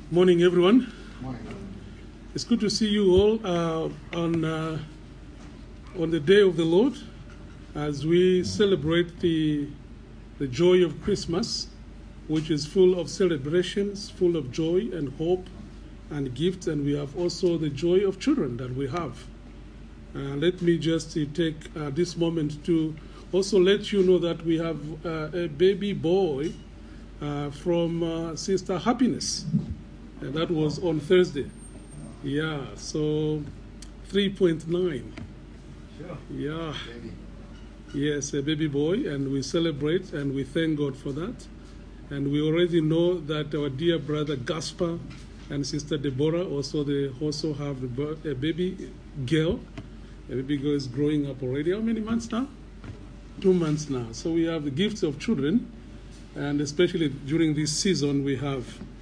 Morning, everyone. Morning. It's good to see you all on the day of the Lord as we celebrate the joy of Christmas, which is full of celebrations, full of joy and hope and gifts, and we have also the joy of children that we have. Let me just take this moment to also let you know that we have a baby boy from Sister Happiness. And that was on Thursday. Yeah, so 3.9. Sure. Yeah. Baby. Yes, a baby boy, and we celebrate and we thank God for that. And we already know that our dear brother Gaspar and Sister Deborah they also have a baby girl. A baby girl is growing up already. How many months now? 2 months now. So we have the gifts of children, and especially during this season we have.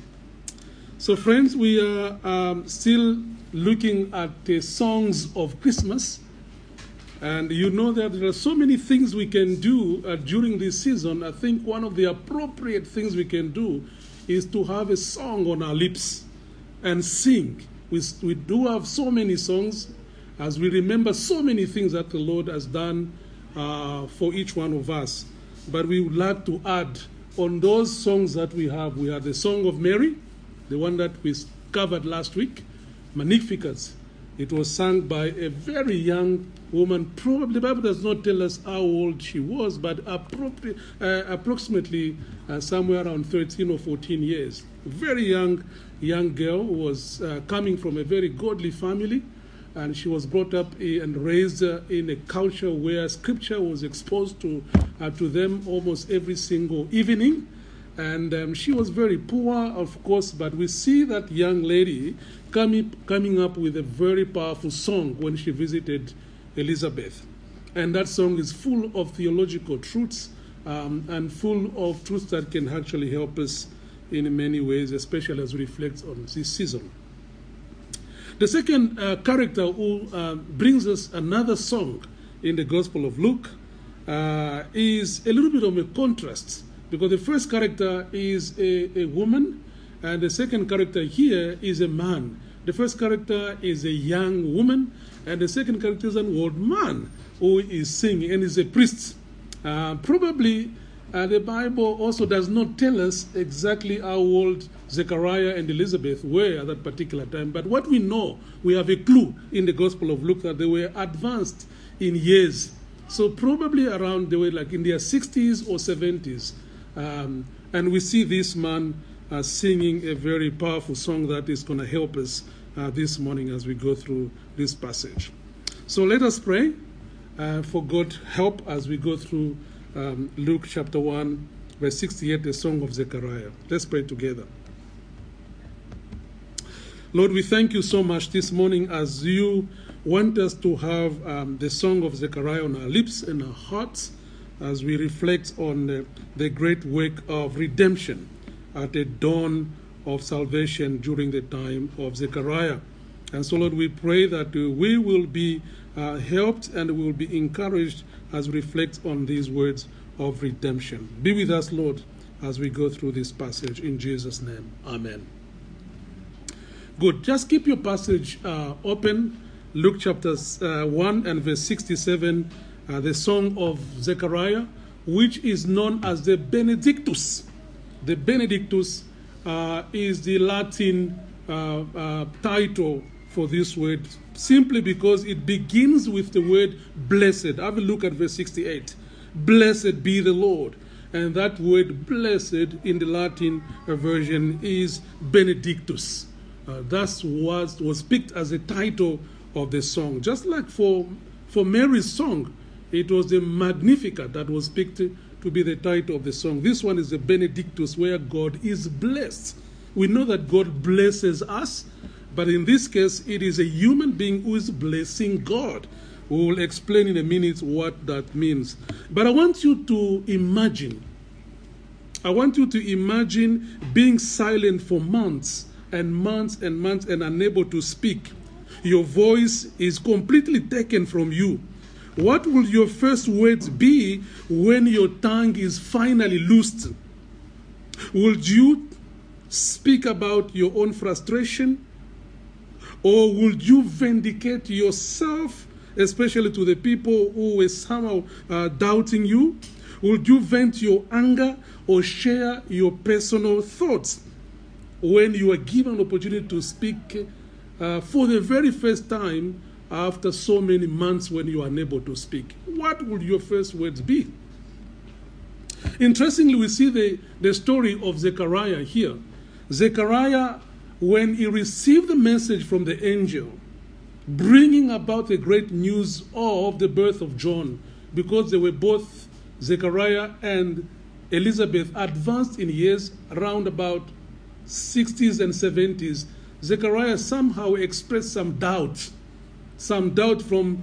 So friends, we are still looking at the songs of Christmas. And you know that there are so many things we can do during this season. I think one of the appropriate things we can do is to have a song on our lips and sing. We do have so many songs as we remember so many things that the Lord has done for each one of us. But we would like to add on those songs that we have. We have the Song of Mary, the one that we covered last week, Magnificat. It was sung by a very young woman. Probably the Bible does not tell us how old she was, but approximately somewhere around 13 or 14 years. A very young girl who was coming from a very godly family, and she was brought up and raised in a culture where Scripture was exposed to them almost every single evening. And she was very poor, of course, but we see that young lady coming up with a very powerful song when she visited Elizabeth. And that song is full of theological truths and full of truths that can actually help us in many ways, especially as we reflect on this season. The second character who brings us another song in the Gospel of Luke is a little bit of a contrast, because the first character is a woman, and the second character here is a man. The first character is a young woman, and the second character is an old man who is singing, and is a priest. Probably the Bible also does not tell us exactly how old Zechariah and Elizabeth were at that particular time, but what we know, we have a clue in the Gospel of Luke that they were advanced in years. So probably around, they were like in their 60s or 70s. And we see this man singing a very powerful song that is going to help us this morning as we go through this passage. So let us pray for God's help as we go through Luke chapter 1, verse 68, the Song of Zechariah. Let's pray together. Lord, we thank you so much this morning as you want us to have the Song of Zechariah on our lips and our hearts, as we reflect on the great work of redemption at the dawn of salvation during the time of Zechariah. And so, Lord, we pray that we will be helped and we will be encouraged as we reflect on these words of redemption. Be with us, Lord, as we go through this passage. In Jesus' name, amen. Good. Just keep your passage open. Luke chapter 1 and verse 67. The Song of Zechariah, which is known as the Benedictus. The Benedictus is the Latin title for this word, simply because it begins with the word blessed. Have a look at verse 68. Blessed be the Lord. And that word blessed in the Latin version is Benedictus. That was picked as a title of the song. Just like for Mary's song, it was the Magnificat that was picked to be the title of the song. This one is the Benedictus, where God is blessed. We know that God blesses us, but in this case, it is a human being who is blessing God. We will explain in a minute what that means. But I want you to imagine being silent for months and months and months and unable to speak. Your voice is completely taken from you. What will your first words be when your tongue is finally loosed? Would you speak about your own frustration? Or would you vindicate yourself, especially to the people who were somehow doubting you? Would you vent your anger or share your personal thoughts when you are given an opportunity to speak for the very first time after so many months when you are unable to speak? What would your first words be? Interestingly, we see the story of Zechariah here. Zechariah, when he received the message from the angel, bringing about the great news of the birth of John, because they were both, Zechariah and Elizabeth, advanced in years, around about 60s and 70s, Zechariah somehow expressed some doubt from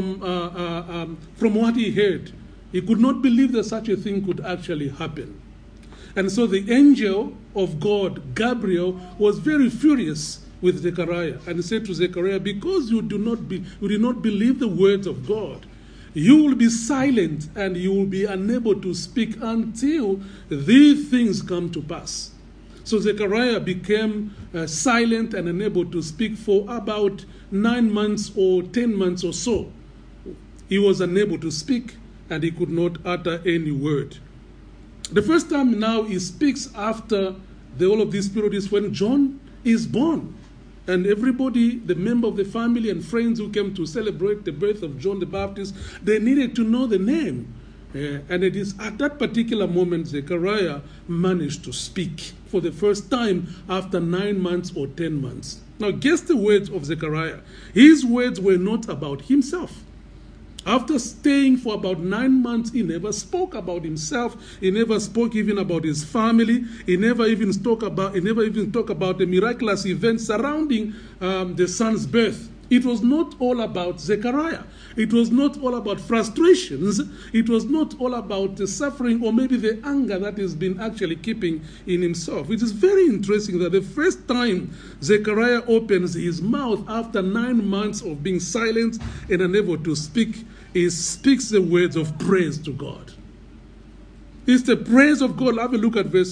what he heard. He could not believe that such a thing could actually happen. And so the angel of God, Gabriel, was very furious with Zechariah and said to Zechariah, because you do not believe the words of God, you will be silent and you will be unable to speak until these things come to pass. So Zechariah became silent and unable to speak for about 9 months or 10 months or so. He was unable to speak and he could not utter any word. The first time now he speaks after all of this period is when John is born. And everybody, the member of the family and friends who came to celebrate the birth of John the Baptist, they needed to know the name. And it is at that particular moment Zechariah managed to speak for the first time after 9 months or 10 months. Now guess the words of Zechariah. His words were not about himself. After staying for about 9 months, he never spoke about himself. He never spoke even about his family. He never even talked about the miraculous events surrounding the son's birth. It was not all about Zechariah. It was not all about frustrations. It was not all about the suffering or maybe the anger that he's been actually keeping in himself. It is very interesting that the first time Zechariah opens his mouth after 9 months of being silent and unable to speak, he speaks the words of praise to God. It's the praise of God. Have a look at verse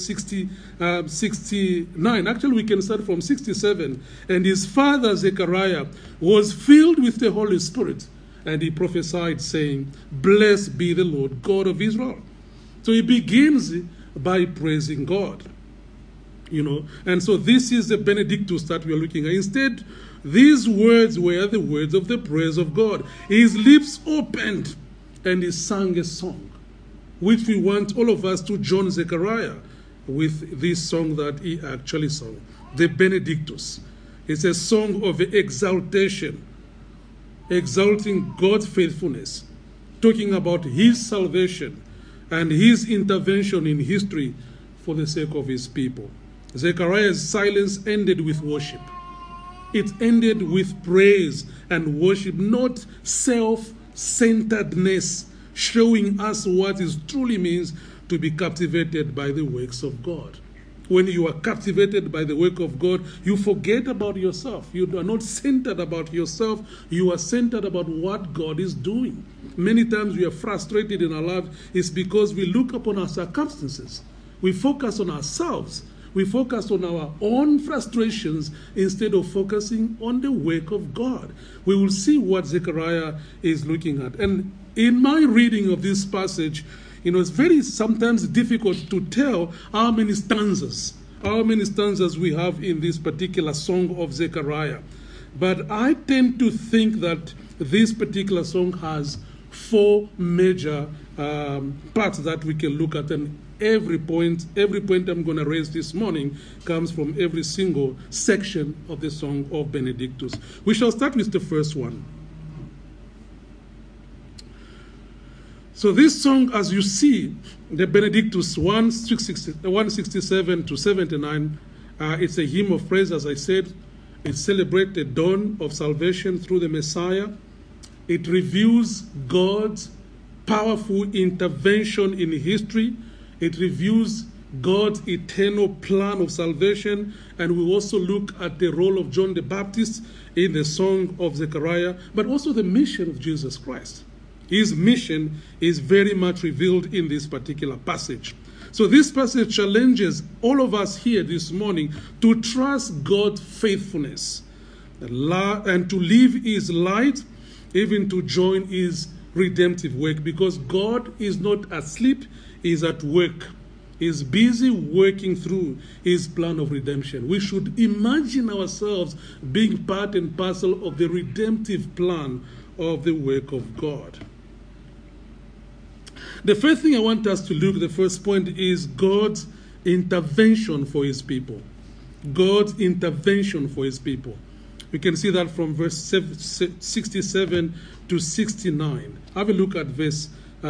69. Actually, we can start from 67. And his father, Zechariah, was filled with the Holy Spirit. And he prophesied, saying, Blessed be the Lord God of Israel. So he begins by praising God. And so this is the Benedictus that we are looking at. Instead, these words were the words of the praise of God. His lips opened and he sang a song, which we want all of us to join Zechariah with this song that he actually sang, the Benedictus. It's a song of exaltation, exalting God's faithfulness, talking about his salvation and his intervention in history for the sake of his people. Zechariah's silence ended with worship. It ended with praise and worship, not self-centeredness, showing us what it truly means to be captivated by the works of God. When you are captivated by the work of God, you forget about yourself. You are not centered about yourself. You are centered about what God is doing. Many times we are frustrated in our life. It's because we look upon our circumstances. We focus on ourselves. We focus on our own frustrations instead of focusing on the work of God. We will see what Zechariah is looking at. And in my reading of this passage, it's very sometimes difficult to tell how many stanzas we have in this particular song of Zechariah. But I tend to think that this particular song has 4 major parts that we can look at. And every point I'm going to raise this morning comes from every single section of the song of Benedictus. We shall start with the first one. So this song, as you see, the Benedictus 167 to 79, it's a hymn of praise, as I said. It celebrates the dawn of salvation through the Messiah. It reviews God's powerful intervention in history. It reviews God's eternal plan of salvation. And we also look at the role of John the Baptist in the song of Zechariah, but also the mission of Jesus Christ. His mission is very much revealed in this particular passage. So this passage challenges all of us here this morning to trust God's faithfulness and to live his light, even to join his redemptive work, because God is not asleep, he is at work. He is busy working through his plan of redemption. We should imagine ourselves being part and parcel of the redemptive plan of the work of God. The first thing I want us to look, the first point, is God's intervention for his people. God's intervention for his people. We can see that from verse 67 to 69. Have a look at verse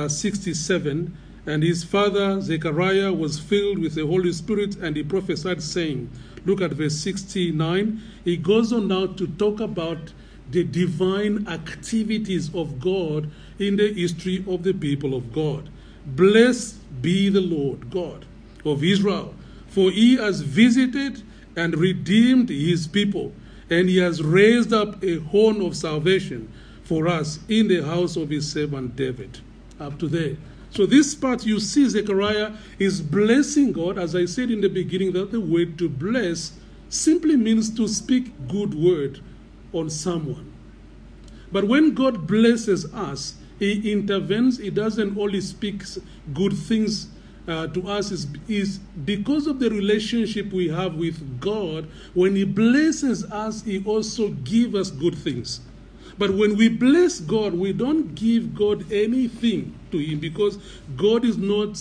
67. And his father Zechariah was filled with the Holy Spirit, and he prophesied, saying, look at verse 69. He goes on now to talk about the divine activities of God in the history of the people of God. Blessed be the Lord God of Israel, for he has visited and redeemed his people, and he has raised up a horn of salvation for us in the house of his servant David. Up to there. So this part, you see Zechariah is blessing God. As I said in the beginning, that the word to bless simply means to speak good word on someone. But when God blesses us, he intervenes. He doesn't only speak good things to us. Is because of the relationship we have with God. When he blesses us, he also gives us good things. But when we bless God, we don't give God anything to him, because God is not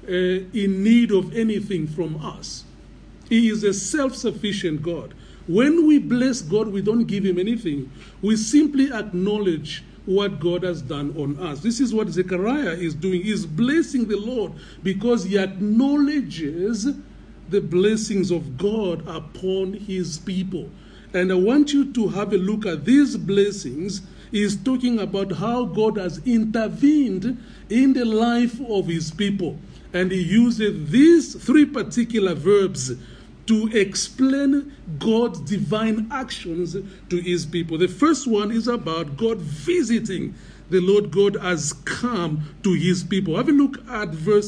in need of anything from us. He is a self-sufficient God. When we bless God, we don't give him anything. We simply acknowledge what God has done on us. This is what Zechariah is doing. He's blessing the Lord because he acknowledges the blessings of God upon his people. And I want you to have a look at these blessings. He's talking about how God has intervened in the life of his people. And he uses these three particular verbs to explain God's divine actions to his people. The first one is about God visiting. The Lord God has come to his people. Have a look at verse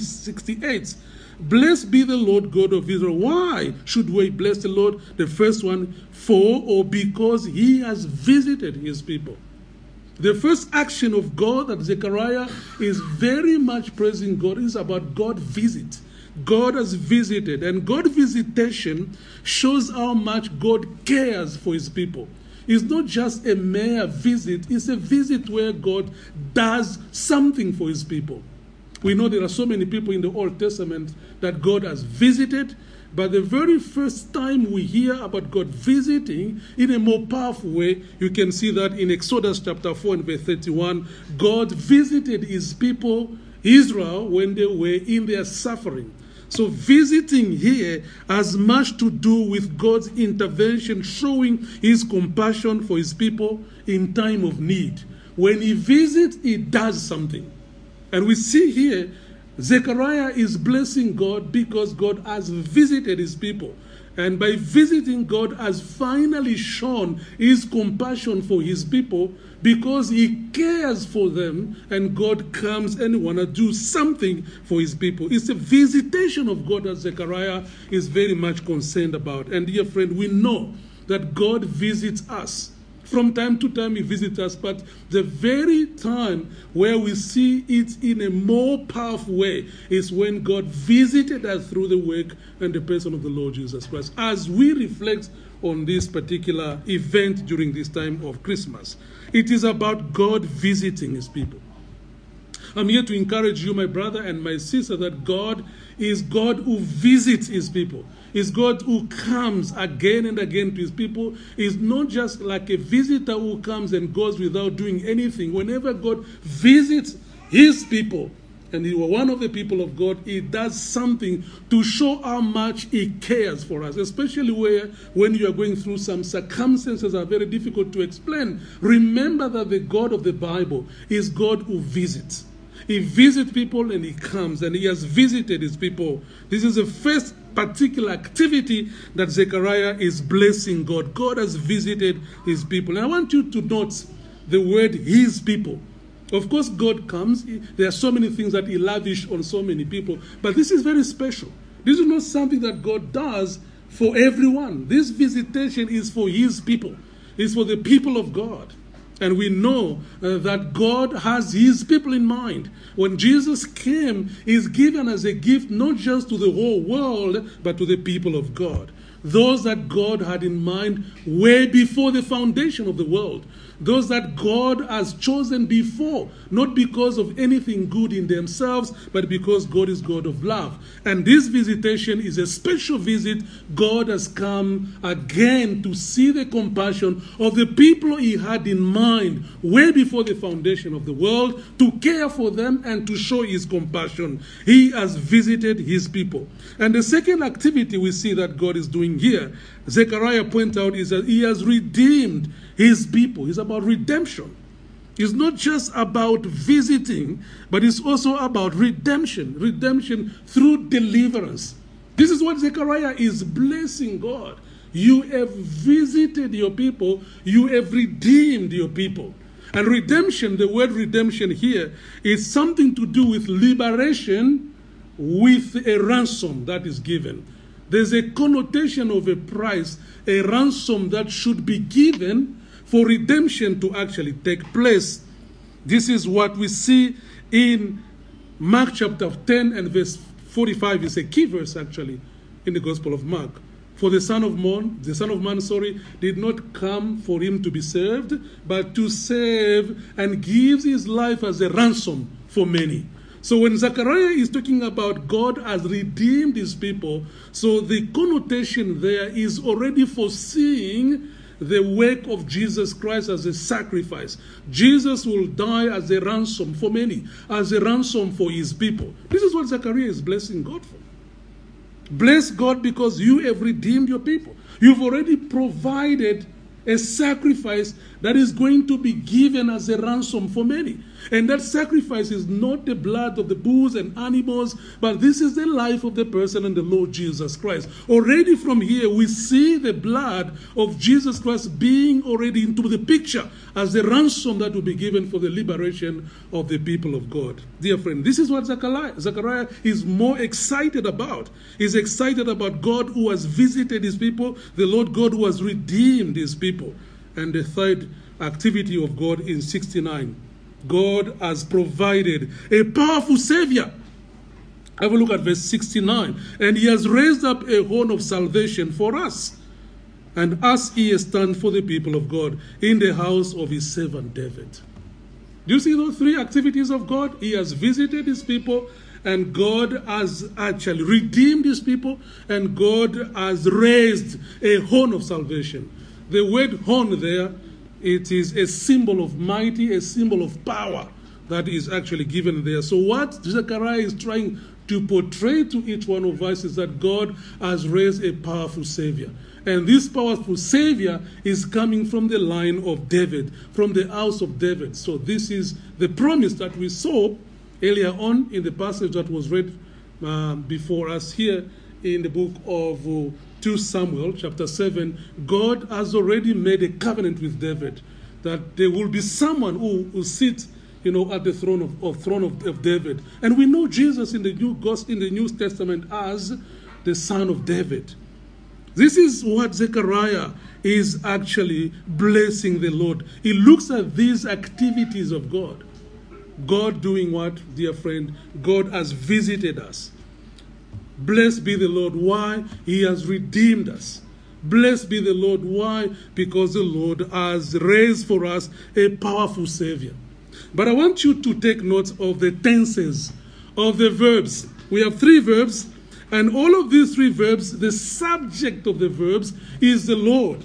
68. Blessed be the Lord God of Israel. Why should we bless the Lord? The first one, for or because he has visited his people. The first action of God that Zechariah is very much praising God is about God visit. God has visited, and God visitation shows how much God cares for his people. It's not just a mere visit, it's a visit where God does something for his people. We know there are so many people in the Old Testament that God has visited, but the very first time we hear about God visiting in a more powerful way, you can see that in Exodus chapter 4 and verse 31, God visited his people, Israel, when they were in their suffering. So visiting here has much to do with God's intervention, showing his compassion for his people in time of need. When he visits, he does something. And we see here, Zechariah is blessing God because God has visited his people. And by visiting, God has finally shown his compassion for his people because he cares for them, and God comes and wants to do something for his people. It's a visitation of God that Zechariah is very much concerned about. And dear friend, we know that God visits us. From time to time he visits us, but the very time where we see it in a more powerful way is when God visited us through the work and the person of the Lord Jesus Christ. As we reflect on this particular event during this time of Christmas, it is about God visiting his people. I'm here to encourage you, my brother and my sister, that God is God who visits his people. Is God who comes again and again to his people. Is not just like a visitor who comes and goes without doing anything. Whenever God visits his people, and you are one of the people of God, he does something to show how much he cares for us, especially when you are going through some circumstances that are very difficult to explain. Remember that the God of the Bible is God who visits. He visits people and he comes, and he has visited his people. This is the first particular activity that Zechariah is blessing God. God has visited his people. And I want you to note the word his people. Of course, God comes. There are so many things that he lavished on so many people. But this is very special. This is not something that God does for everyone. This visitation is for his people. It's for the people of God. And we know that God has his people in mind. When Jesus came, he's given as a gift not just to the whole world, but to the people of God. Those that God had in mind way before the foundation of the world. Those that God has chosen before, not because of anything good in themselves, but because God is God of love. And this visitation is a special visit. God has come again to see the compassion of the people he had in mind way before the foundation of the world, to care for them and to show his compassion. He has visited his people. And the second activity we see that God is doing here, Zechariah points out, is that he has redeemed his people. It's about redemption. It's not just about visiting, but it's also about redemption. Redemption through deliverance. This is what Zechariah is blessing God. You have visited your people. You have redeemed your people. And redemption, the word redemption here, is something to do with liberation with a ransom that is given. There's a connotation of a price, a ransom that should be given for redemption to actually take place. This is what we see in Mark chapter 10 and verse 45. It's a key verse actually in the Gospel of Mark. For the Son of Man, did not come for him to be served, but to save, and gives his life as a ransom for many. So when Zechariah is talking about God has redeemed his people, so the connotation there is already foreseeing the work of Jesus Christ as a sacrifice. Jesus will die as a ransom for many, as a ransom for his people. This is what Zechariah is blessing God for. Bless God because you have redeemed your people. You've already provided a sacrifice that is going to be given as a ransom for many. And that sacrifice is not the blood of the bulls and animals, but this is the life of the person and the Lord Jesus Christ. Already from here, we see the blood of Jesus Christ being already into the picture as the ransom that will be given for the liberation of the people of God. Dear friend, this is what Zechariah is more excited about. He's excited about God who has visited his people, the Lord God who has redeemed his people. And the third activity of God in 69. God has provided a powerful Savior. Have a look at verse 69. And he has raised up a horn of salvation for us, and as he has done for the people of God in the house of his servant David. Do you see those three activities of God? He has visited his people, and God has actually redeemed his people, and God has raised a horn of salvation. The word horn there, it is a symbol of mighty, a symbol of power that is actually given there. So what Zechariah is trying to portray to each one of us is that God has raised a powerful Savior. And this powerful Savior is coming from the line of David, from the house of David. So this is the promise that we saw earlier on in the passage that was read before us here in the book of 2 Samuel chapter 7. God has already made a covenant with David that there will be someone who will sit, at the throne of David. And we know Jesus in the New Testament as the Son of David. This is what Zechariah is actually blessing the Lord. He looks at these activities of God. God doing what, dear friend? God has visited us. Blessed be the Lord. Why? He has redeemed us. Blessed be the Lord. Why? Because the Lord has raised for us a powerful Savior. But I want you to take note of the tenses of the verbs. We have 3 verbs, and all of these 3 verbs, the subject of the verbs is the Lord.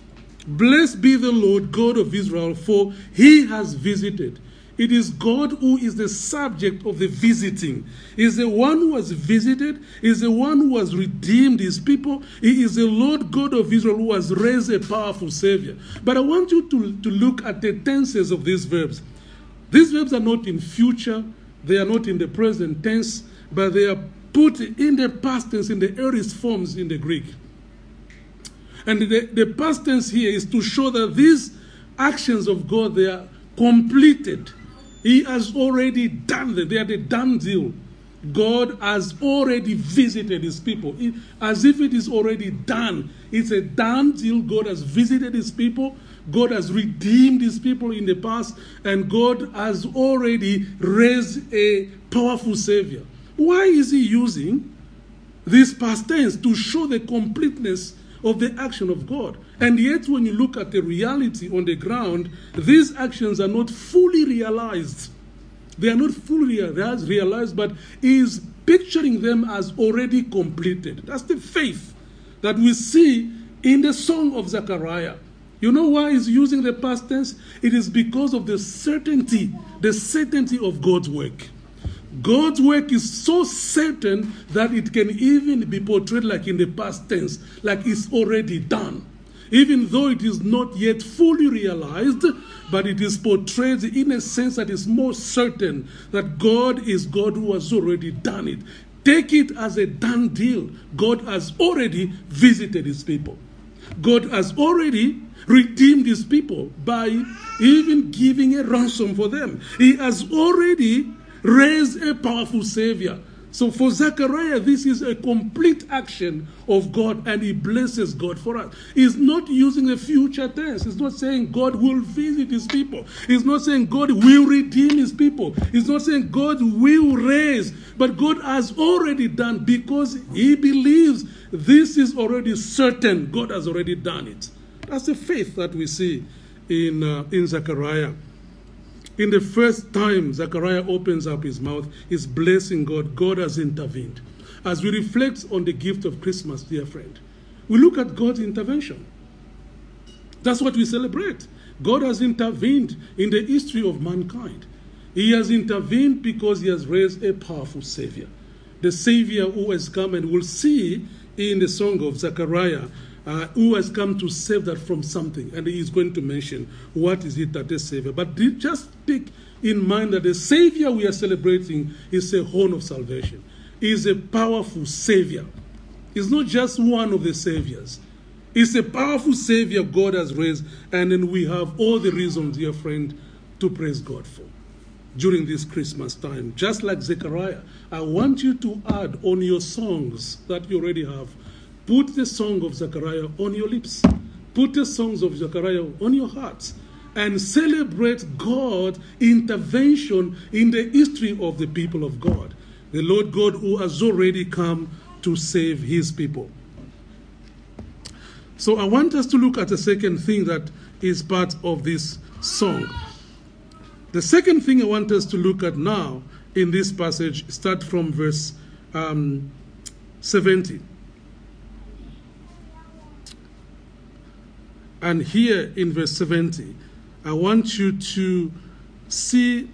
Blessed be the Lord God of Israel, for he has visited. It is God who is the subject of the visiting. He is the one who has visited. He is the one who has redeemed his people. He is the Lord God of Israel who has raised a powerful Savior. But I want you to look at the tenses of these verbs. These verbs are not in future. They are not in the present tense, but they are put in the past tense, in the aorist forms in the Greek. And the past tense here is to show that these actions of God, they are completed. He has already done it. They are the done deal. God has already visited his people. As if it is already done. It's a done deal. God has visited his people. God has redeemed his people in the past. And God has already raised a powerful Savior. Why is he using this past tense? To show the completeness of the action of God. And yet when you look at the reality on the ground, these actions are not fully realized. They are not fully realized, but he is picturing them as already completed. That's the faith that we see in the song of Zechariah. You know why he's using the past tense? It is because of the certainty of God's work. God's work is so certain that it can even be portrayed like in the past tense, like it's already done. Even though it is not yet fully realized, but it is portrayed in a sense that is more certain that God is God who has already done it. Take it as a done deal. God has already visited his people. God has already redeemed his people by even giving a ransom for them. He has already raised a powerful Savior. So for Zechariah, this is a complete action of God, and he blesses God for us. He's not using a future tense. He's not saying God will visit his people. He's not saying God will redeem his people. He's not saying God will raise. But God has already done, because he believes this is already certain. God has already done it. That's the faith that we see in Zechariah. In the first time Zechariah opens up his mouth, he's blessing God. God has intervened. As we reflect on the gift of Christmas, dear friend, we look at God's intervention. That's what we celebrate. God has intervened in the history of mankind. He has intervened because he has raised a powerful Savior. The Savior who has come, and we'll see in the song of Zechariah, who has come to save that from something. And he is going to mention what is it that is Savior. But just keep in mind that the Savior we are celebrating is a horn of salvation. He is a powerful Savior. He's not just one of the Saviors. It's a powerful Savior God has raised. And then we have all the reasons, dear friend, to praise God for during this Christmas time. Just like Zechariah, I want you to add on your songs that you already have. Put the song of Zechariah on your lips. Put the songs of Zechariah on your hearts. And celebrate God's intervention in the history of the people of God. The Lord God who has already come to save his people. So I want us to look at the second thing that is part of this song. The second thing I want us to look at now in this passage, start from verse 70. And here in verse 70, I want you to see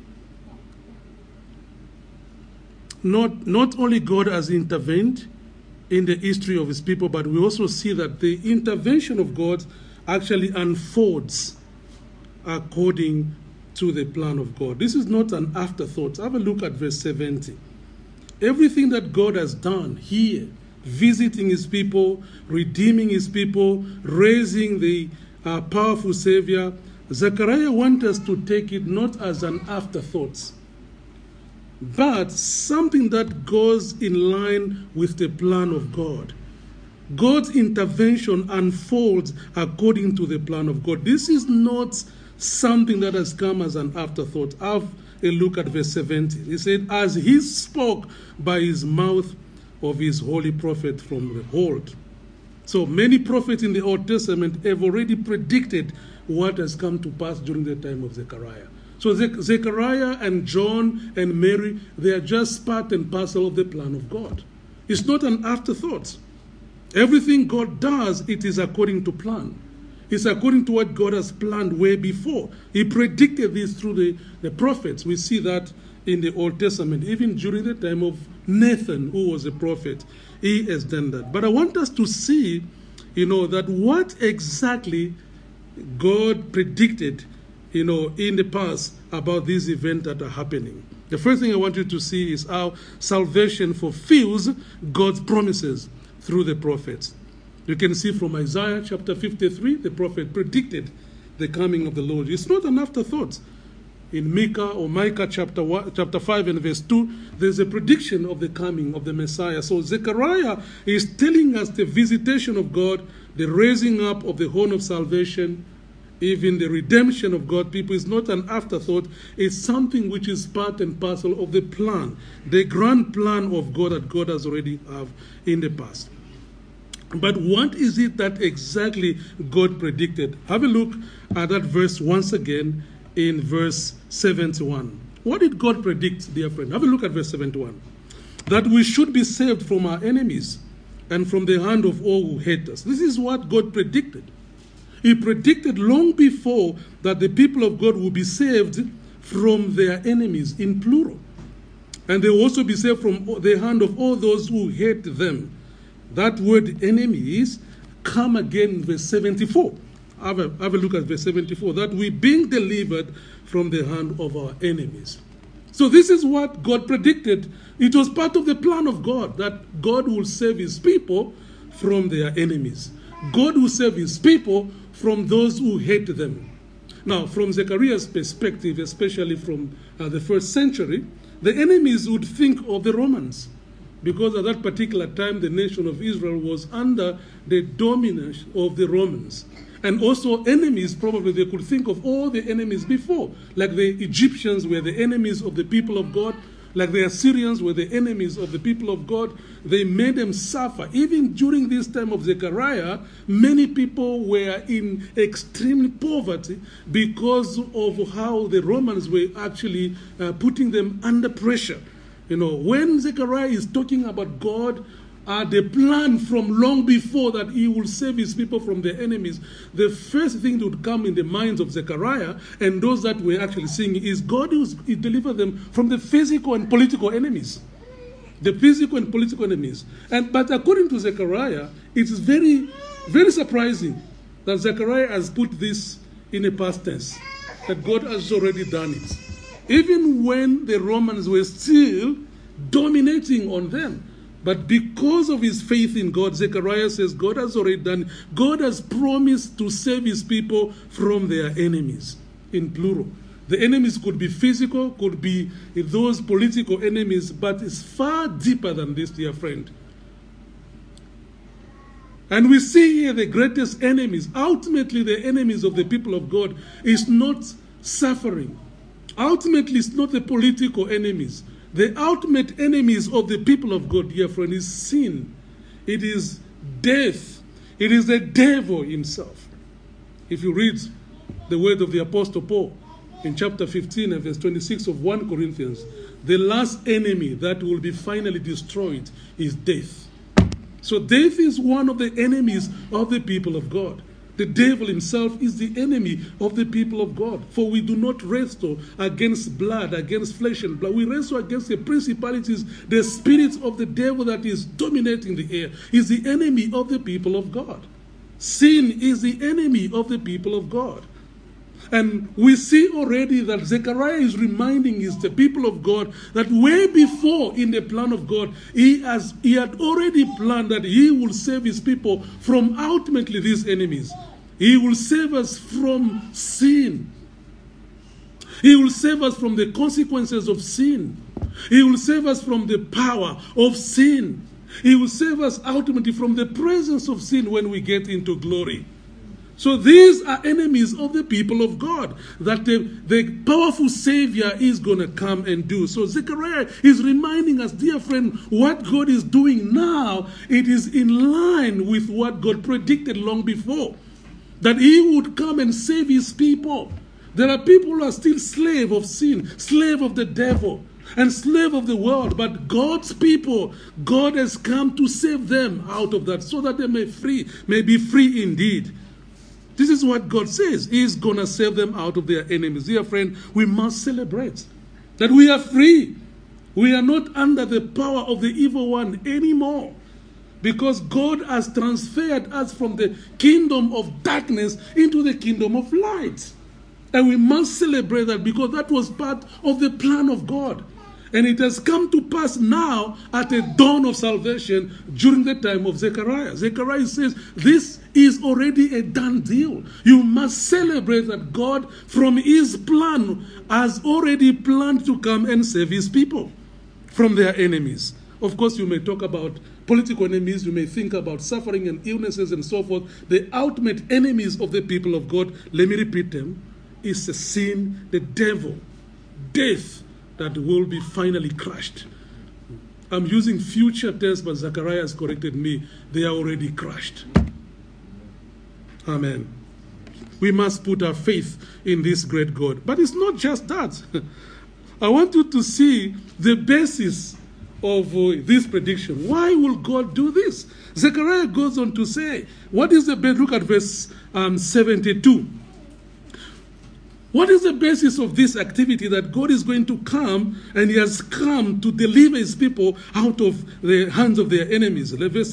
not only God has intervened in the history of his people, but we also see that the intervention of God actually unfolds according to the plan of God. This is not an afterthought. Have a look at verse 70. Everything that God has done here, visiting his people, redeeming his people, raising the powerful Savior, Zechariah wants us to take it not as an afterthought, but something that goes in line with the plan of God. God's intervention unfolds according to the plan of God. This is not something that has come as an afterthought. Have a look at verse 70. He said, as he spoke by his mouth of his holy prophet from the old. So many prophets in the Old Testament have already predicted what has come to pass during the time of Zechariah. So Zechariah and John and Mary, they are just part and parcel of the plan of God. It's not an afterthought. Everything God does, it is according to plan. It's according to what God has planned way before. He predicted this through the prophets. We see that in the Old Testament, even during the time of Nathan, who was a prophet. He has done that. But I want us to see, that what exactly God predicted, in the past about these events that are happening. The first thing I want you to see is how salvation fulfills God's promises through the prophets. You can see from Isaiah chapter 53, the prophet predicted the coming of the Lord. It's not an afterthought. in Micah chapter 5 and verse 2, there's a prediction of the coming of the Messiah. So Zechariah is telling us the visitation of God, the raising up of the horn of salvation, even the redemption of God's people is not an afterthought. It's something which is part and parcel of the plan, the grand plan of God that God has already have in the past. But what is it that exactly God predicted? Have a look at that verse once again in verse 71. What did God predict, dear friend? Have a look at verse 71. That we should be saved from our enemies and from the hand of all who hate us. This is what God predicted. He predicted long before that the people of God will be saved from their enemies, in plural. And they will also be saved from the hand of all those who hate them. That word enemies come again in verse 74. Have a look at verse 74. That we being delivered from the hand of our enemies. So this is what God predicted. It was part of the plan of God that God will save his people from their enemies. God will save his people from those who hate them. Now, from Zechariah's perspective, especially from the first century, the enemies would think of the Romans, because at that particular time, the nation of Israel was under the dominance of the Romans. And also enemies, probably they could think of all the enemies before, like the Egyptians were the enemies of the people of God, like the Assyrians were the enemies of the people of God. They made them suffer. Even during this time of Zechariah, many people were in extreme poverty because of how the Romans were actually putting them under pressure. You know, when Zechariah is talking about God, the plan from long before that he will save his people from their enemies, the first thing that would come in the minds of Zechariah and those that were actually seeing is God will deliver them from the physical and political enemies. The physical and political enemies. But according to Zechariah, it's very, very surprising that Zechariah has put this in a past tense, that God has already done it. Even when the Romans were still dominating on them. But because of his faith in God, Zechariah says God has already done it. God has promised to save his people from their enemies, in plural. The enemies could be physical, could be those political enemies, but it's far deeper than this, dear friend. And we see here the greatest enemies. Ultimately, the enemies of the people of God is not suffering. Ultimately, it's not the political enemies. The ultimate enemies of the people of God, dear friend, is sin. It is death. It is the devil himself. If you read the word of the Apostle Paul in chapter 15 and verse 26 of 1 Corinthians, the last enemy that will be finally destroyed is death. So death is one of the enemies of the people of God. The devil himself is the enemy of the people of God. For we do not wrestle against blood, against flesh and blood. We wrestle against the principalities, the spirits of the devil that is dominating the air. Is the enemy of the people of God. Sin is the enemy of the people of God. And we see already that Zechariah is reminding the people of God that way before in the plan of God, he had already planned that he will save his people from ultimately these enemies. He will save us from sin. He will save us from the consequences of sin. He will save us from the power of sin. He will save us ultimately from the presence of sin when we get into glory. So these are enemies of the people of God that the powerful Savior is going to come and do. So Zechariah is reminding us, dear friend, what God is doing now, it is in line with what God predicted long before. That he would come and save his people. There are people who are still slave of sin, slave of the devil, and slave of the world. But God's people, God has come to save them out of that so that they may be free indeed. This is what God says. He is going to save them out of their enemies. Dear friend, we must celebrate that we are free. We are not under the power of the evil one anymore. Because God has transferred us from the kingdom of darkness into the kingdom of light. And we must celebrate that because that was part of the plan of God. And it has come to pass now at the dawn of salvation during the time of Zechariah. Zechariah says, this is already a done deal. You must celebrate that God, from his plan, has already planned to come and save his people from their enemies. Of course, you may talk about political enemies. You may think about suffering and illnesses and so forth. The ultimate enemies of the people of God, let me repeat them, is the sin, the devil, death, that will be finally crushed. I'm using future tense, but Zechariah has corrected me. They are already crushed. Amen. We must put our faith in this great God. But it's not just that. I want you to see the basis of this prediction. Why will God do this? Zechariah goes on to say, what is the base? Look at verse 72. What is the basis of this activity that God is going to come, and he has come to deliver his people out of the hands of their enemies? Verse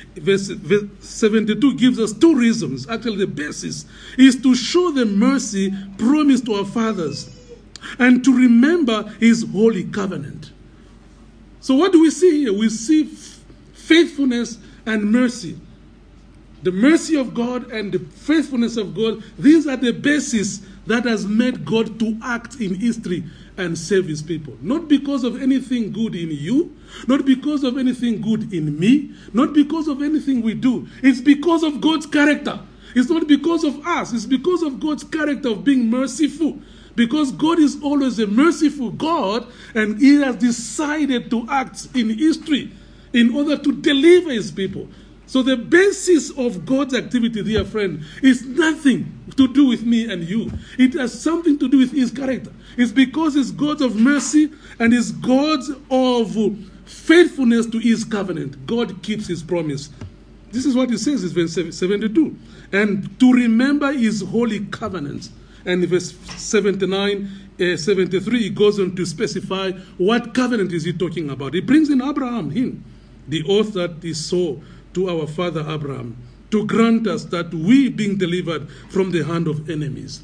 72 gives us two reasons. Actually, the basis is to show the mercy promised to our fathers and to remember his holy covenant. So what do we see here? We see faithfulness and mercy. The mercy of God and the faithfulness of God, these are the basis that has made God to act in history and save his people. Not because of anything good in you, not because of anything good in me, not because of anything we do. It's because of God's character. It's not because of us. It's because of God's character of being merciful. Because God is always a merciful God, and he has decided to act in history in order to deliver his people. So the basis of God's activity, dear friend, is nothing to do with me and you. It has something to do with his character. It's because it's God of mercy and it's God of faithfulness to his covenant. God keeps his promise. This is what he says in verse 72. And to remember his holy covenant. And in verse 73, he goes on to specify what covenant is he talking about. He brings in Abraham, the oath that he swore to our father Abraham, to grant us that we being delivered from the hand of enemies.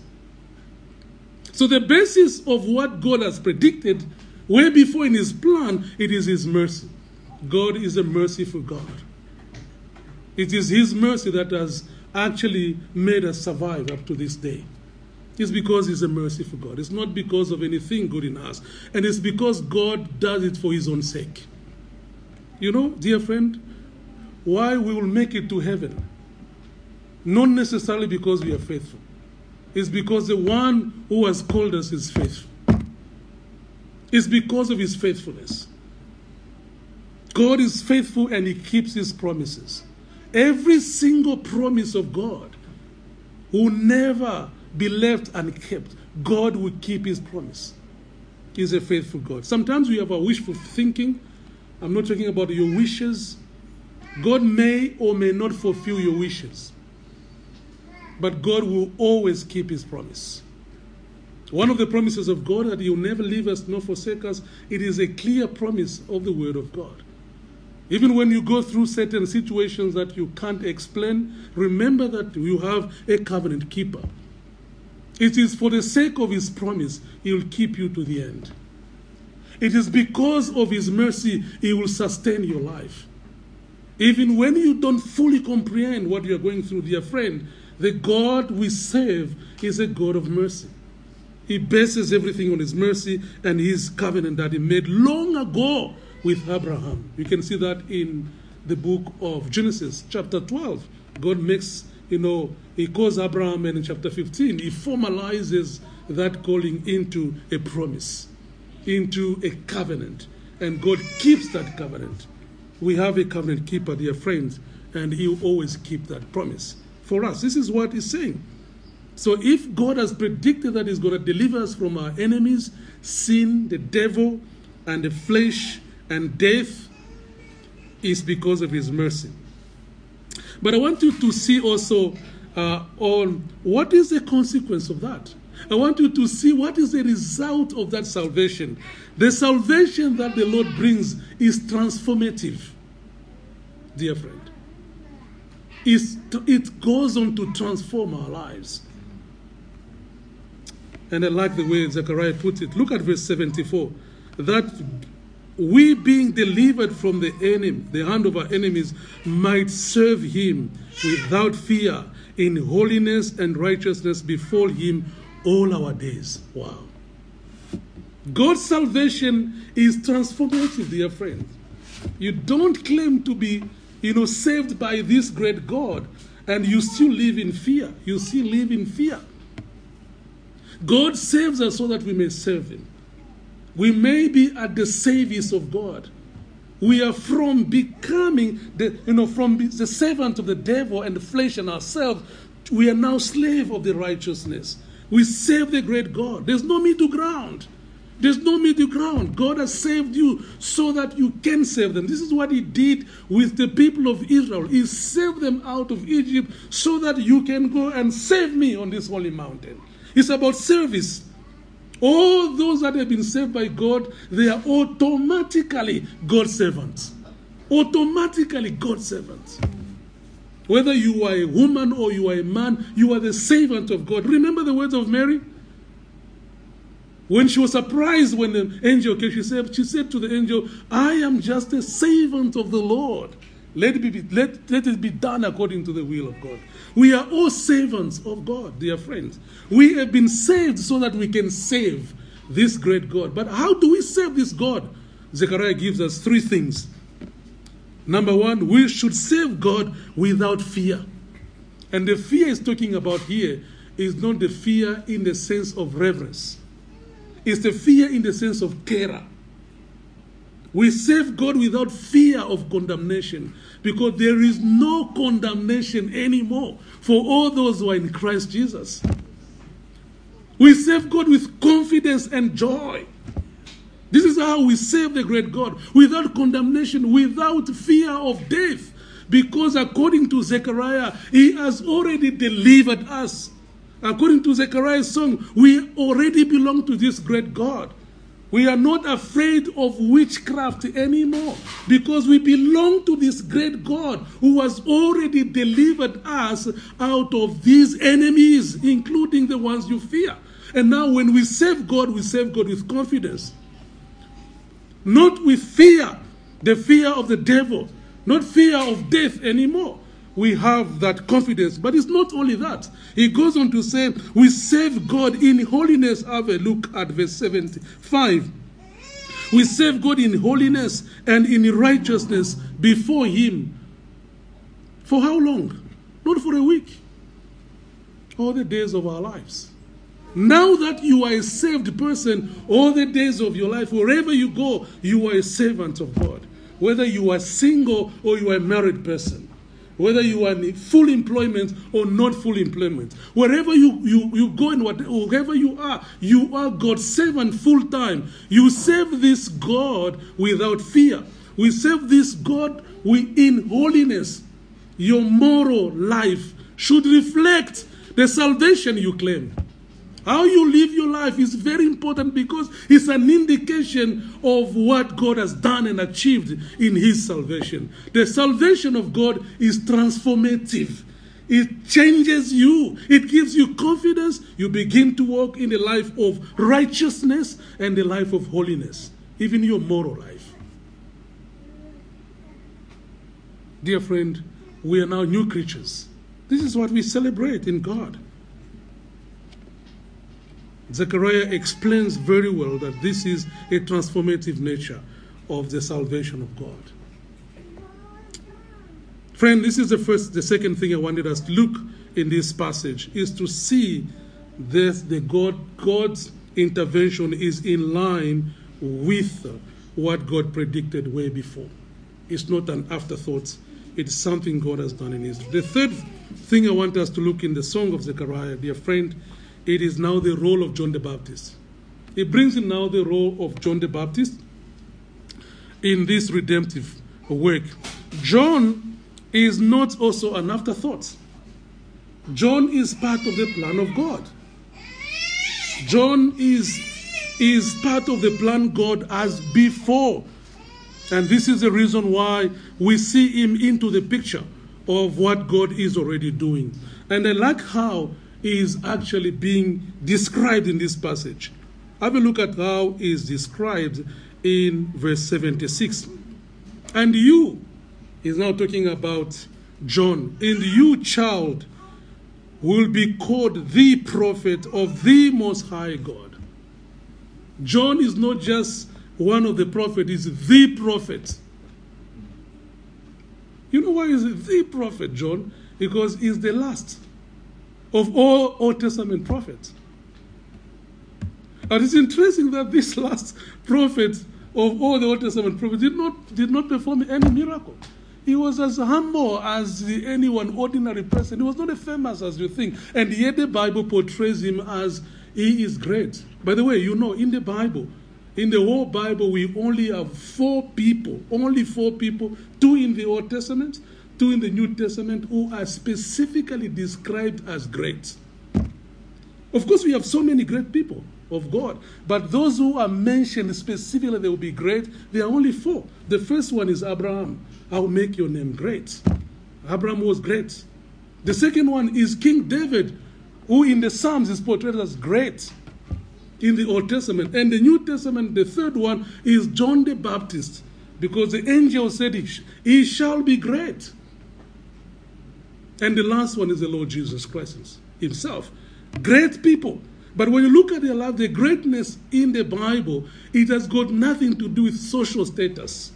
So the basis of what God has predicted way before in his plan, it is his mercy. God is a merciful God. It is his mercy that has actually made us survive up to this day. It's because he's a merciful God. It's not because of anything good in us. And it's because God does it for his own sake. You know, dear friend, why we will make it to heaven, not necessarily because we are faithful. It's because the one who has called us is faithful. It's because of his faithfulness. God is faithful and he keeps his promises. Every single promise of God will never be left unkept. God will keep his promise. He's a faithful God. Sometimes we have a wishful thinking. I'm not talking about your wishes. God may or may not fulfill your wishes, but God will always keep his promise. One of the promises of God, that he will never leave us nor forsake us, it is a clear promise of the word of God. Even when you go through certain situations that you can't explain, remember that you have a covenant keeper. It is for the sake of his promise, he will keep you to the end. It is because of his mercy, he will sustain your life. Even when you don't fully comprehend what you're going through, dear friend, the God we serve is a God of mercy. He bases everything on his mercy and his covenant that he made long ago with Abraham. You can see that in the book of Genesis, chapter 12. God makes, he calls Abraham, and in chapter 15, he formalizes that calling into a promise, into a covenant. And God keeps that covenant. We have a covenant keeper, dear friends, and he will always keep that promise for us. This is what he's saying. So if God has predicted that he's going to deliver us from our enemies, sin, the devil, and the flesh, and death, is because of his mercy. But I want you to see also on what is the consequence of that. I want you to see what is the result of that salvation. The salvation that the Lord brings is transformative, dear friend. It goes on to transform our lives. And I like the way Zechariah puts it. Look at verse 74. that we being delivered from the enemy, the hand of our enemies, might serve him without fear in holiness and righteousness before him all our days. Wow. God's salvation is transformative, dear friends. You don't claim to be, saved by this great God, and you still live in fear. You still live in fear. God saves us so that we may serve him. We may be at the service of God. We are from becoming from the servant of the devil and the flesh and ourselves. We are now slave of the righteousness. We serve the great God. There's no middle ground. There's no middle ground. God has saved you so that you can save them. This is what he did with the people of Israel. He saved them out of Egypt so that you can go and save me on this holy mountain. It's about service. All those that have been saved by God, they are automatically God's servants. Automatically God's servants. Whether you are a woman or you are a man, you are the servant of God. Remember the words of Mary? When she was surprised when the angel came, she said to the angel, I am just a servant of the Lord. Let it be done according to the will of God. We are all servants of God, dear friends. We have been saved so that we can save this great God. But how do we save this God? Zechariah gives us three things. Number one, we should save God without fear. And the fear he's talking about here is not the fear in the sense of reverence. It's the fear in the sense of terror. We save God without fear of condemnation because there is no condemnation anymore for all those who are in Christ Jesus. We save God with confidence and joy. This is how we save the great God, without condemnation, without fear of death, because according to Zechariah, he has already delivered us. According to Zechariah's song, we already belong to this great God. We are not afraid of witchcraft anymore because we belong to this great God who has already delivered us out of these enemies, including the ones you fear. And now when we save God with confidence. Not with fear, the fear of the devil, not fear of death anymore. We have that confidence. But it's not only that. He goes on to say, we serve God in holiness. Have a look at verse 75. We serve God in holiness and in righteousness before him. For how long? Not for a week. All the days of our lives. Now that you are a saved person, all the days of your life, wherever you go, you are a servant of God. Whether you are single or you are a married person. Whether you are in full employment or not full employment. Wherever you go and wherever you are God's servant full time. You serve this God without fear. We serve this God in holiness. Your moral life should reflect the salvation you claim. How you live your life is very important because it's an indication of what God has done and achieved in his salvation. The salvation of God is transformative. It changes you. It gives you confidence. You begin to walk in the life of righteousness and the life of holiness, even your moral life. Dear friend, we are now new creatures. This is what we celebrate in God. Zechariah explains very well that this is a transformative nature of the salvation of God. Friend, this is the second thing I wanted us to look in this passage, is to see that God's intervention is in line with what God predicted way before. It's not an afterthought. It's something God has done in Israel. The third thing I want us to look in the Song of Zechariah, dear friend, it is now the role of John the Baptist. It brings in now the role of John the Baptist in this redemptive work. John is not also an afterthought. John is part of the plan of God. John is part of the plan God has before. And this is the reason why we see him into the picture of what God is already doing. And I like how he is actually being described in this passage. Have a look at how he is described in verse 76. And you, he's now talking about John, and you, child, will be called the prophet of the Most High God. John is not just one of the prophets, he's the prophet. You know why he's the prophet, John? Because he's the last of all Old Testament prophets. And it's interesting that this last prophet of all the Old Testament prophets did not perform any miracle. He was as humble as anyone, ordinary person. He was not as famous as you think. And yet the Bible portrays him as he is great. By the way, you know, in the Bible, in the whole Bible, we only have only four people, 2 in the Old Testament, 2 in the New Testament, who are specifically described as great. Of course, we have so many great people of God, but those who are mentioned specifically, they will be great. There are only 4. The first one is Abraham. I will make your name great. Abraham was great. The second one is King David, who in the Psalms is portrayed as great in the Old Testament. And the New Testament, the third one is John the Baptist, because the angel said he shall be great. And the last one is the Lord Jesus Christ himself. Great people. But when you look at their life, the greatness in the Bible, it has got nothing to do with social status.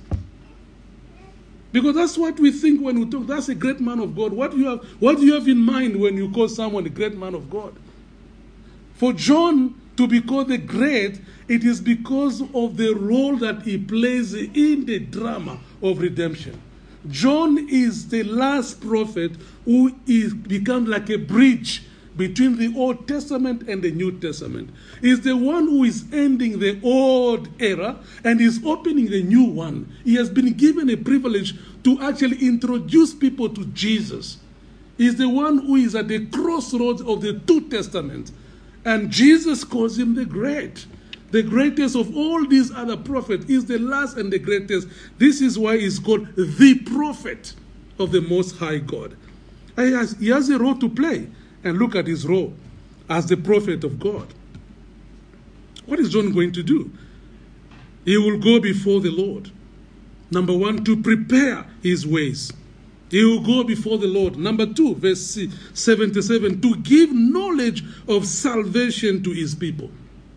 Because that's what we think when we talk, that's a great man of God. What do you have in mind when you call someone a great man of God? For John to be called the great, it is because of the role that he plays in the drama of redemption. John is the last prophet who is become like a bridge between the Old Testament and the New Testament. He's the one who is ending the old era and is opening the new one. He has been given a privilege to actually introduce people to Jesus. He's the one who is at the crossroads of the 2 testaments. And Jesus calls him the great. The greatest of all these other prophets is the last and the greatest. This is why he's called the prophet of the Most High God. He has a role to play. And look at his role as the prophet of God. What is John going to do? He will go before the Lord. Number 1, to prepare his ways. He will go before the Lord. Number 2, verse 77, to give knowledge of salvation to his people.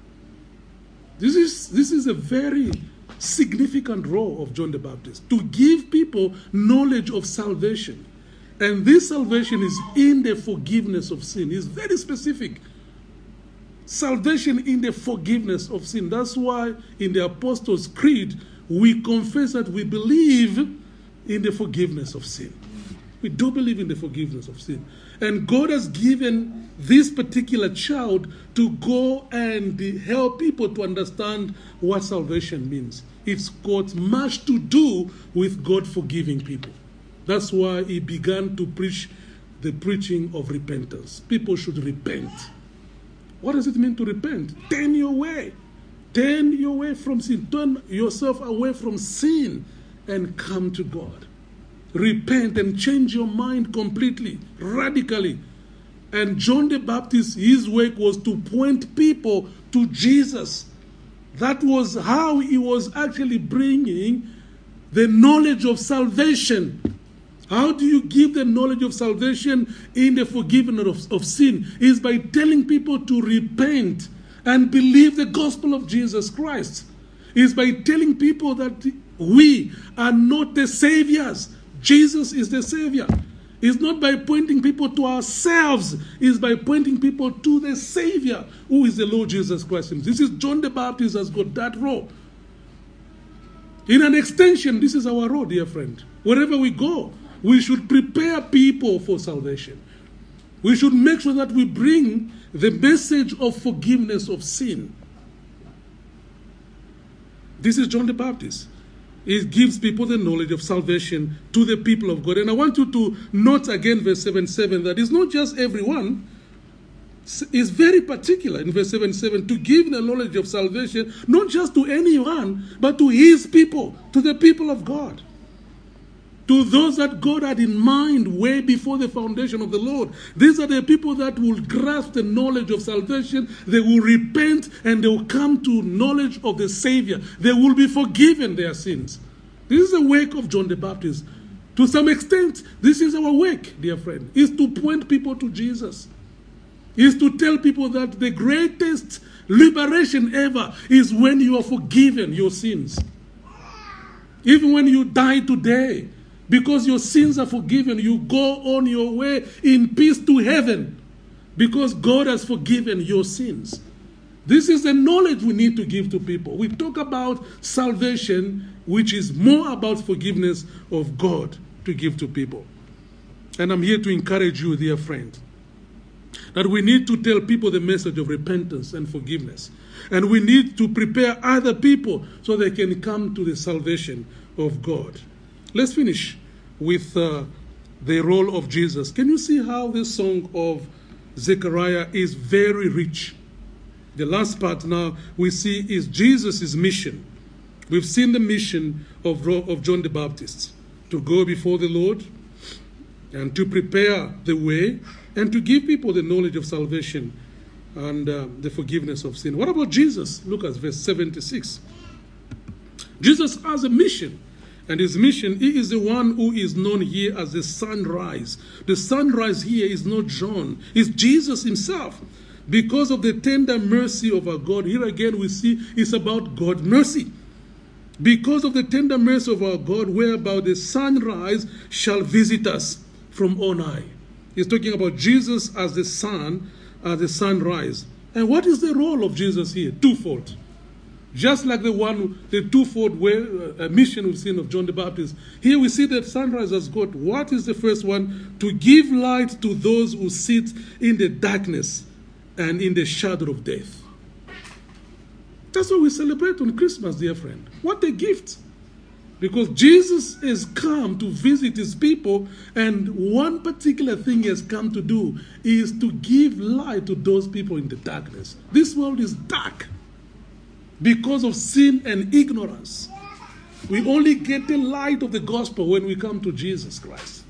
This is a very significant role of John the Baptist, to give people knowledge of salvation. And this salvation is in the forgiveness of sin. It's very specific. Salvation in the forgiveness of sin. That's why in the Apostles' Creed, we confess that we believe in the forgiveness of sin. We do believe in the forgiveness of sin. And God has given this particular child to go and help people to understand what salvation means. It's got much to do with God forgiving people. That's why he began to preach the preaching of repentance. People should repent. What does it mean to repent? Turn your way. Turn your way from sin. Turn yourself away from sin and come to God. Repent and change your mind completely, radically. And John the Baptist, his work was to point people to Jesus. That was how he was actually bringing the knowledge of salvation. How do you give the knowledge of salvation in the forgiveness of sin? Is by telling people to repent and believe the gospel of Jesus Christ. Is by telling people that we are not the saviors. Jesus is the savior. It's not by pointing people to ourselves. It's by pointing people to the Savior, who is the Lord Jesus Christ. This is John the Baptist has got that role. In an extension, this is our role, dear friend. Wherever we go, we should prepare people for salvation. We should make sure that we bring the message of forgiveness of sin. This is John the Baptist. It gives people the knowledge of salvation to the people of God. And I want you to note again verse 7:7 that it's not just everyone. It's very particular in verse 7:7 to give the knowledge of salvation not just to anyone, but to his people, to the people of God. to those that God had in mind way before the foundation of the Lord. These are the people that will grasp the knowledge of salvation. They will repent and they will come to knowledge of the Savior. They will be forgiven their sins. This is the work of John the Baptist. To some extent, this is our work, dear friend, is to point people to Jesus. Is to tell people that the greatest liberation ever is when you are forgiven your sins. Even when you die today, because your sins are forgiven, you go on your way in peace to heaven because God has forgiven your sins. This is the knowledge we need to give to people. We talk about salvation, which is more about forgiveness of God to give to people. And I'm here to encourage you, dear friend, that we need to tell people the message of repentance and forgiveness. And we need to prepare other people so they can come to the salvation of God. Let's finish with the role of Jesus. Can you see how this song of Zechariah is very rich? The last part now we see is Jesus' mission. We've seen the mission of John the Baptist, to go before the Lord and to prepare the way and to give people the knowledge of salvation and the forgiveness of sin. What about Jesus? Look at verse 76. Jesus has a mission. And his mission, he is the one who is known here as the sunrise. The sunrise here is not John, it's Jesus himself. Because of the tender mercy of our God, here again we see it's about God's mercy. Because of the tender mercy of our God, whereby the sunrise shall visit us from on high. He's talking about Jesus as the sun, as the sunrise. And what is the role of Jesus here? Twofold. Just like the twofold mission we've seen of John the Baptist. Here we see that sunrise has got, what is the first one? To give light to those who sit in the darkness and in the shadow of death. That's what we celebrate on Christmas, dear friend. What a gift. Because Jesus has come to visit his people, and one particular thing he has come to do is to give light to those people in the darkness. This world is dark because of sin and ignorance. We only get the light of the gospel when we come to Jesus Christ.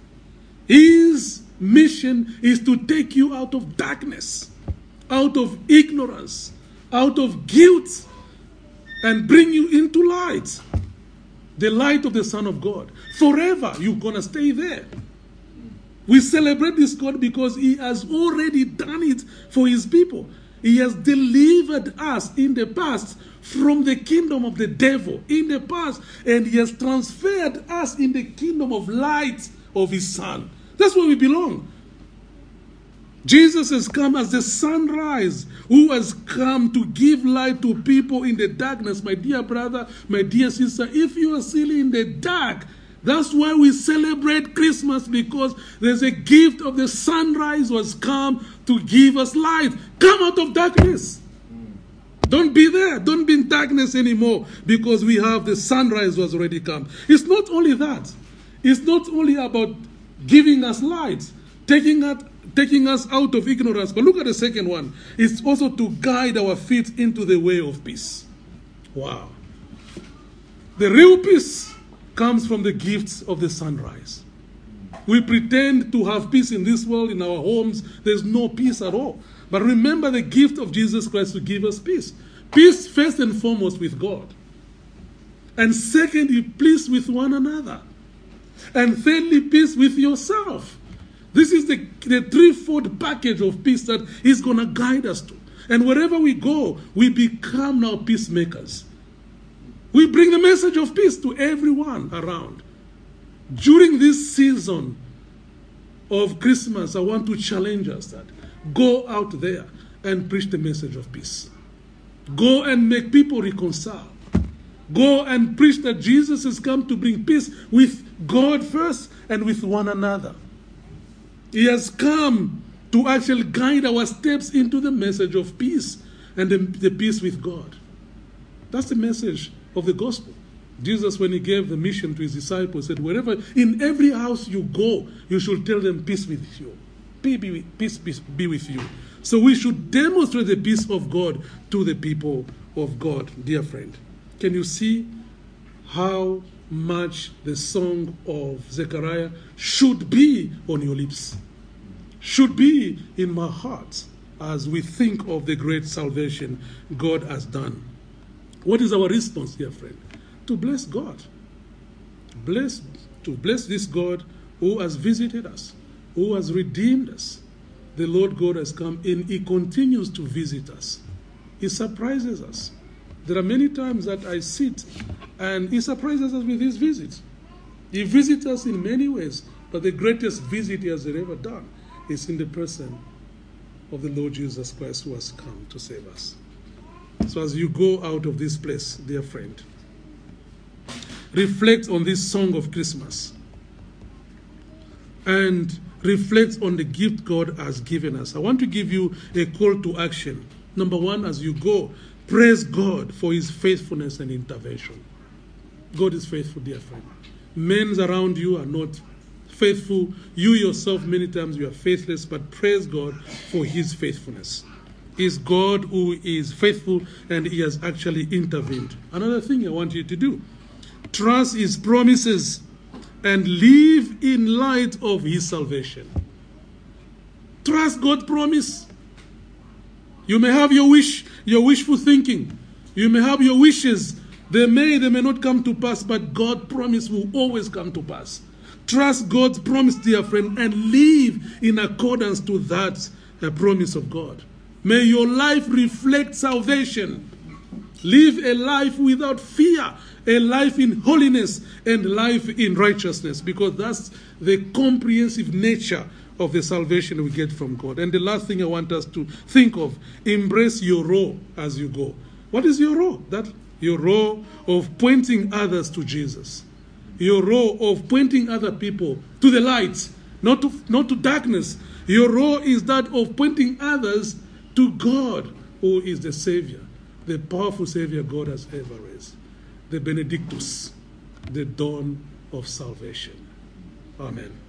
His mission is to take you out of darkness, out of ignorance, out of guilt, and bring you into light. The light of the Son of God. Forever, you're going to stay there. We celebrate this God because he has already done it for his people. He has delivered us in the past from the kingdom of the devil in the past, and he has transferred us in the kingdom of light of his Son. That's where we belong. Jesus has come as the sunrise, who has come to give light to people in the darkness. My dear brother, my dear sister, if you are still in the dark, that's why we celebrate Christmas, because there's a gift of the sunrise was come to give us light. Come out of darkness. Don't be there. Don't be in darkness anymore, because we have the sunrise was already come. It's not only that. It's not only about giving us light, taking us out of ignorance. But look at the second one. It's also to guide our feet into the way of peace. Wow. The real peace comes from the gifts of the sunrise. We pretend to have peace in this world, in our homes. There's no peace at all. But remember the gift of Jesus Christ to give us peace. Peace first and foremost with God. And secondly, peace with one another. And thirdly, peace with yourself. This is the threefold package of peace that he's going to guide us to. And wherever we go, we become now peacemakers. We bring the message of peace to everyone around. During this season of Christmas, I want to challenge us that go out there and preach the message of peace. Go and make people reconcile. Go and preach that Jesus has come to bring peace with God first and with one another. He has come to actually guide our steps into the message of peace and the peace with God. That's the message of the gospel. Jesus, when he gave the mission to his disciples, said, wherever, in every house you go, you should tell them peace with you. Peace be with you. So we should demonstrate the peace of God to the people of God, dear friend. Can you see how much the song of Zechariah should be on your lips, should be in my heart as we think of the great salvation God has done. What is our response, dear friend? To bless God. To bless this God who has visited us, who has redeemed us. The Lord God has come and He continues to visit us. He surprises us. There are many times that I sit and He surprises us with His visits. He visits us in many ways, but the greatest visit He has ever done is in the person of the Lord Jesus Christ, who has come to save us. So as you go out of this place, dear friend, reflect on this song of Christmas and reflect on the gift God has given us. I want to give you a call to action. Number one, as you go, praise God for His faithfulness and intervention. God is faithful, dear friend. Men around you are not faithful. You yourself, many times, you are faithless, but praise God for His faithfulness. It's God who is faithful, and He has actually intervened. Another thing I want you to do, trust His promises and live in light of His salvation. Trust God's promise. You may have your wishful thinking. You may have your wishes. They may not come to pass, but God's promise will always come to pass. Trust God's promise, dear friend, and live in accordance to that promise of God. May your life reflect salvation. Live a life without fear, a life in holiness and life in righteousness, because that's the comprehensive nature of the salvation we get from God. And the last thing I want us to think of, embrace your role as you go. What is your role? That your role of pointing others to Jesus. Your role of pointing other people to the light, not to darkness. Your role is that of pointing others to God, who is the Savior, the powerful Savior God has ever raised. The Benedictus, the dawn of salvation. Amen.